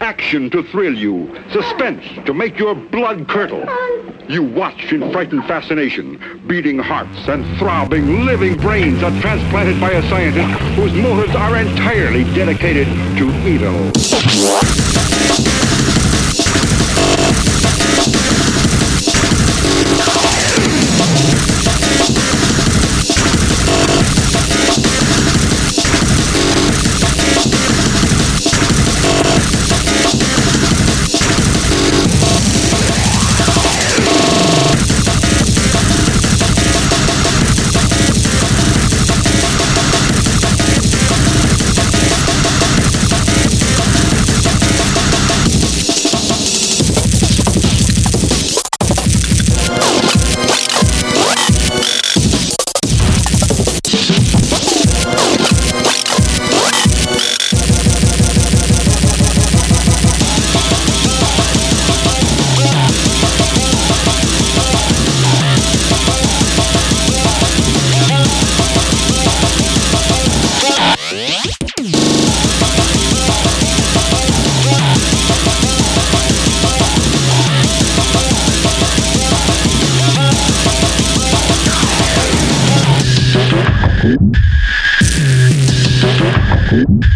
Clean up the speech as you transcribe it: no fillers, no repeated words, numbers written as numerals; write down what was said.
action to thrill you, suspense to make your blood curdle. You watch in frightened fascination, beating hearts and throbbing, living brains are transplanted by a scientist whose motives are entirely dedicated to evil. Thank you.